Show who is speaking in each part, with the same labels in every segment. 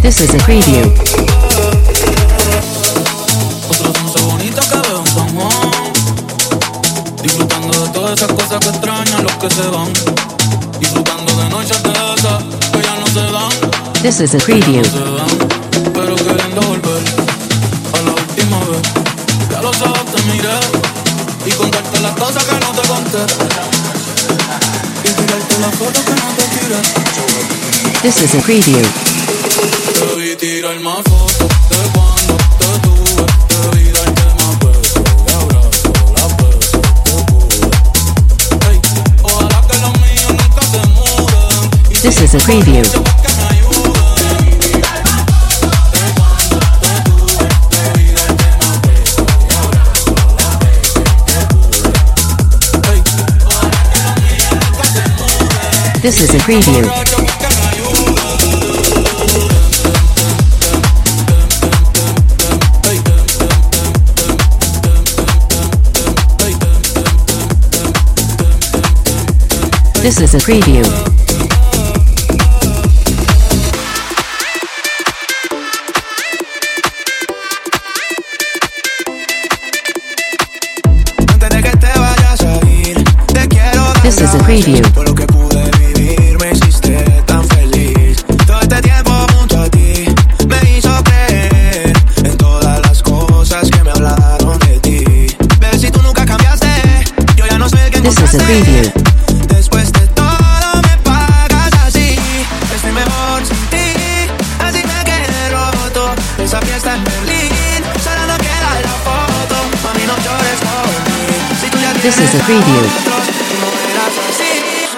Speaker 1: This is a preview.
Speaker 2: Otro dulce bonito que veo en San Juan, disfrutando de todas esas cosas que extrañan los que se van, disfrutando de noches de esas que ya no se dan.
Speaker 1: This is a preview.
Speaker 2: No se dan, pero queriendo volver a la última vez. Ya los ojos te miré y contarte las cosas que no te conté y tirarte las fotos que no te tiré.
Speaker 1: This is a preview.
Speaker 2: Debí tirar más fotos de cuando te tuve. Debí darte más besos y abrazos, las veces que pude. Hey, ojalá que los míos nunca se muden.
Speaker 1: This is a preview. This is a preview. This is a preview.
Speaker 3: Antes de que te vayas a ir, te quiero dar
Speaker 1: This is a preview.
Speaker 3: por lo que pude vivir, me hiciste tan feliz. Todo este tiempo junto a ti me hizo creer en todas las cosas que me hablaron de ti. Bebé, si tú nunca cambiaste, yo ya no soy el que
Speaker 1: This is a preview.
Speaker 3: Después de todo me pagas así. Estoy mejor sin ti, así me quedé roto. Esa fiesta en Berlín, solo no queda la foto. Mami, no llores por mí. Si tú ya
Speaker 1: This is a preview.
Speaker 3: no eras así.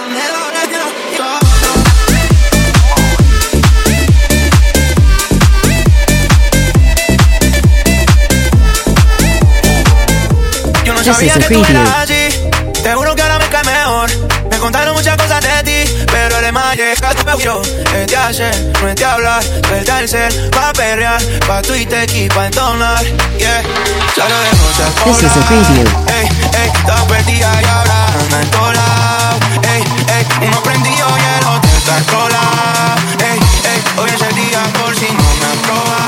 Speaker 3: Yo no
Speaker 1: This
Speaker 3: sabía
Speaker 1: is a
Speaker 3: que tú
Speaker 1: preview.
Speaker 3: eras así. Te juro que ahora me cae mejor. Me contaron muchas cosas de ti, pero el más llegaste me huyó. Es de hacer, no es de hablar. Suelta el cel, pa' perrear, pa' Twitter y pa' entonar. Yeah, ya lo dejo ser.
Speaker 1: This is a preview.
Speaker 3: Ey, ey, estaba perdida y ahora anda en todos lados. Ey, ey, uno prendido y el otro está en cola. Ey, ey, hoy es el día por si no me apruebas.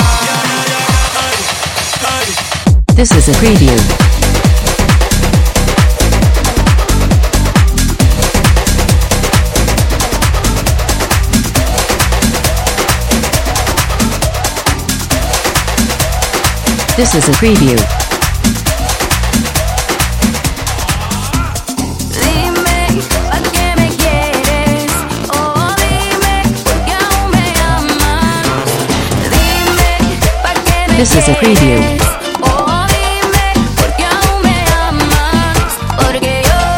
Speaker 1: This is a preview. This is a preview.
Speaker 4: Dime, ¿pa' qué me quieres? Oh, dime, ¿por qué aún me amas? Dime, ¿pa' qué me
Speaker 1: This is a preview.
Speaker 4: quieres? Oh, dime, ¿por qué aún me amas? Porque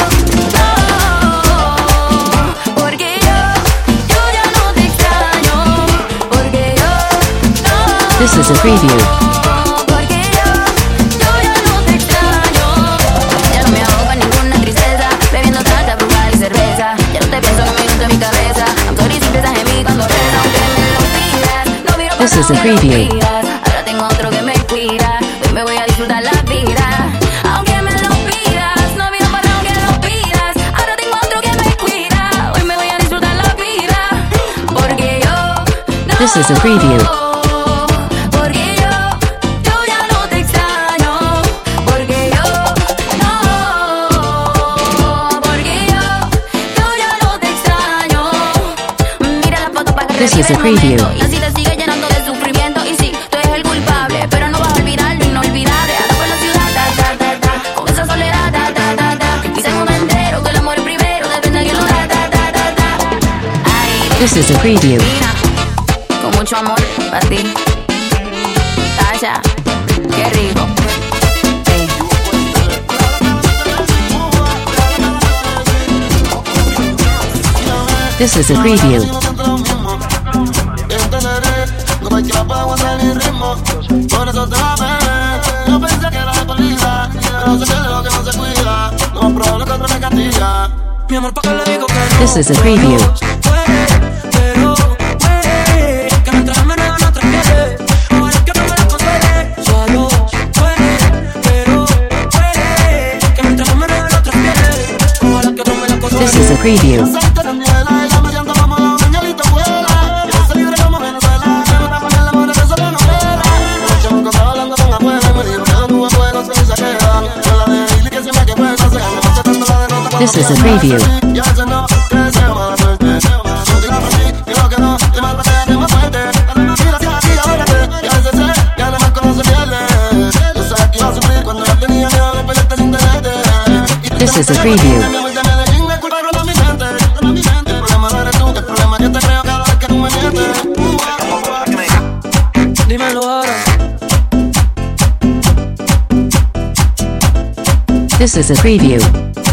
Speaker 4: yo ya no te extraño. Porque yo
Speaker 1: This is a preview.
Speaker 4: Porque yo ya no te extraño. Ya no me ahoga ninguna tristeza, bebiendo tanta frugal y cerveza. Ya no te pienso en un minuto en mi cabeza. I'm sorry si piensas en mí cuando reza, aunque me lo pidas. No miro
Speaker 1: This
Speaker 4: para
Speaker 1: is a
Speaker 4: aunque lo
Speaker 1: preview.
Speaker 4: pidas. Ahora tengo otro que me cuida. Hoy me voy a disfrutar la vida. Aunque me lo pidas, no miro para aunque lo pidas. Ahora tengo otro que me cuida. Hoy me voy a disfrutar la vida. Porque yo no.
Speaker 1: This is a preview.
Speaker 4: Porque yo ya no te extraño. Porque yo no. Porque yo ya no te extraño. Mira la foto para que
Speaker 1: This is a
Speaker 4: reviva el
Speaker 1: preview.
Speaker 4: momento. La cita sigue llenando de sufrimiento. Y sí, tú eres el culpable, pero no vas a olvidar lo inolvidable. Anda por la ciudad, ta, ta, ta, ta, con esa soledad, ta, ta, ta, ta. Dicen un entero que el amor primero depende de quien lo da, ta, ta, ta, ta. Ay,
Speaker 1: This is a preview.
Speaker 4: Mira, con mucho amor para ti. Tasha, qué rico. Sí.
Speaker 1: This is a preview.
Speaker 5: No cualquiera puede aguantar mi ritmo, por eso te amé. Yo pensé que era de por vida, pero sé que de lo que no se cuida, lo más probable es que otro me castiga.
Speaker 3: Mi amor, ¿pa' qué le digo que no?
Speaker 1: This is a preview.
Speaker 3: Pero, que mientras me negan otras quiere. Ojalá que no me la consuele. Solo, pero, que mientras me negan otras quiere. Ojalá que no me la consuele.
Speaker 1: This is a preview.
Speaker 5: Ella me siento como la niña y te vuela. Yo soy libre como Venezuela, que no está poniendo
Speaker 1: This is a preview.
Speaker 5: Y a veces no te deseo mala suerte. Yo tiro por ti y lo que no te maltrate más fuerte. Mira hacia aquí, ábrete. Y a veces sé que además cuando se pierde. Yo sabía que iba a sufrir cuando ya tenía miedo de perderte sin tenerte.
Speaker 1: This is a preview.
Speaker 3: Dímelo ahora.
Speaker 1: This is a preview.